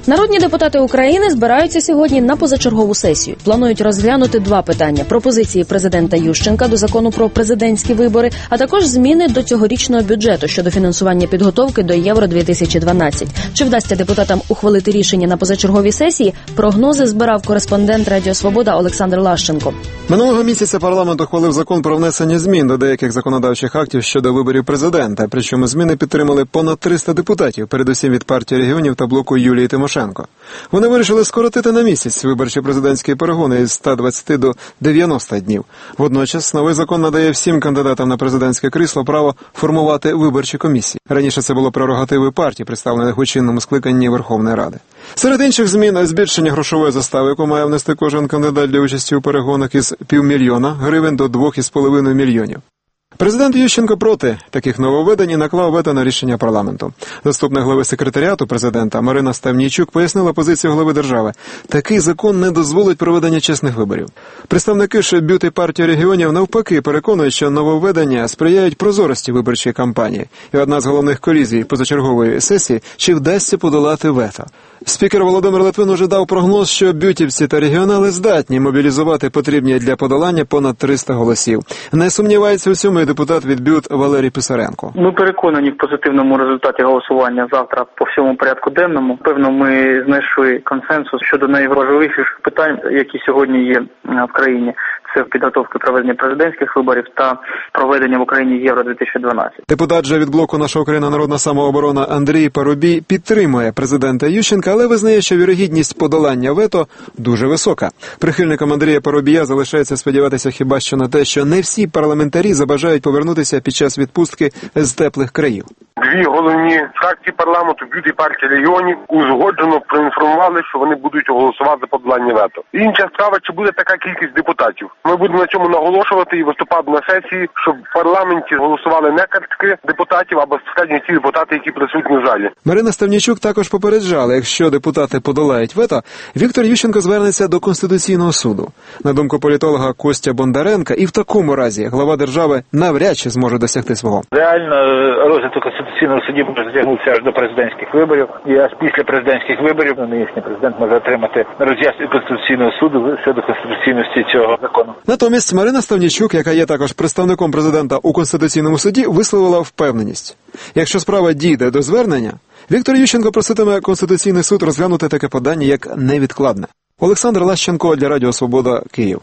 Народні депутати України збираються сьогодні на позачергову сесію. Планують розглянути два питання – пропозиції президента Ющенка до закону про президентські вибори, а також зміни до цьогорічного бюджету щодо фінансування підготовки до Євро-2012. Чи вдасться депутатам ухвалити рішення на позачерговій сесії? Прогнози збирав кореспондент Радіо Свобода Олександр Лащенко. Минулого місяця парламент ухвалив закон про внесення змін до деяких законодавчих актів щодо виборів президента. Причому зміни підтримали понад 300 депутатів, передусім від партії регіонів та блоку Юлії Тимошенко. Вони вирішили скоротити на місяць виборчі президентські перегони із 120 до 90 днів. Водночас новий закон надає всім кандидатам на президентське крісло право формувати виборчі комісії. Раніше це було прерогативою партій, представлених у чинному скликанні Верховної Ради. Серед інших змін – збільшення грошової застави, яку має внести кожен кандидат для участі у перегонах із $500,000 до 2,5 мільйонів. Президент Ющенко проти таких нововведень і наклав вето на рішення парламенту. Заступник глави секретаріату президента Марина Ставнійчук пояснила позицію глави держави. Такий закон не дозволить проведення чесних виборів. Представники ж БЮТ і партії регіонів навпаки переконують, що нововведення сприяють прозорості виборчої кампанії. І одна з головних колізій позачергової сесії – чи вдасться подолати вето. Спікер Володимир Литвин уже дав прогноз, що бютівці та регіонали здатні мобілізувати потрібні для подолання понад 300 голосів. Не сумнівається у цьому і депутат від БЮТ Валерій Писаренко. Ми переконані в позитивному результаті голосування завтра по всьому порядку денному. Певно, ми знайшли консенсус щодо найважливіших питань, які сьогодні є в країні. Це підготовка проведення президентських виборів та проведення в Україні Євро-2012. Депутат же від блоку «Наша Україна. Народна самооборона» Андрій Парубій підтримує президента Ющенка, але визнає, що вірогідність подолання вето дуже висока. Прихильникам Андрія Парубія залишається сподіватися хіба що на те, що не всі парламентарі забажають повернутися під час відпустки з теплих країв. Дві головні фракції парламенту, БЮТ і партія регіонів, узгоджено проінформували, що вони будуть голосувати за подолання вето. Інша справа, чи буде така кількість депутатів. Ми будемо на цьому наголошувати і виступати на сесії, щоб в парламенті голосували не картки депутатів, а безпосередньо ті депутати, які присутні в залі. Марина Ставнійчук також попереджала, якщо депутати подолають вето, Віктор Ющенко звернеться до Конституційного суду. На думку політолога Костя Бондаренка, і в такому разі глава держави навряд чи зможе досягти свого. Реально розвиток Конституційного суді може затягнутися аж до президентських виборів. І аж після президентських виборів нинішній президент може отримати роз'яснення Конституційного суду щодо конституційності цього закону. Натомість Марина Ставнійчук, яка є також представником президента у Конституційному суді, висловила впевненість. Якщо справа дійде до звернення, Віктор Ющенко проситиме Конституційний суд розглянути таке подання як невідкладне. Олександр Лащенко для Радіо Свобода, Київ.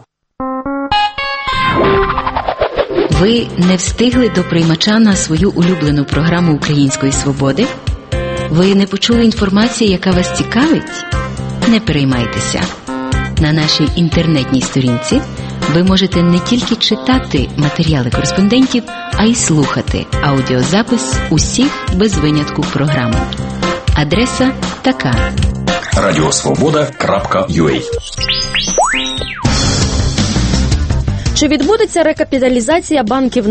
Ви не встигли до приймача на свою улюблену програму Української свободи? Ви не почули інформації, яка вас цікавить? Не переймайтеся. На нашій інтернетній сторінці ви можете не тільки читати матеріали кореспондентів, а й слухати аудіозапис усіх без винятку програм. Адреса така: radiosvoboda.ua. Чи відбудеться рекапіталізація банків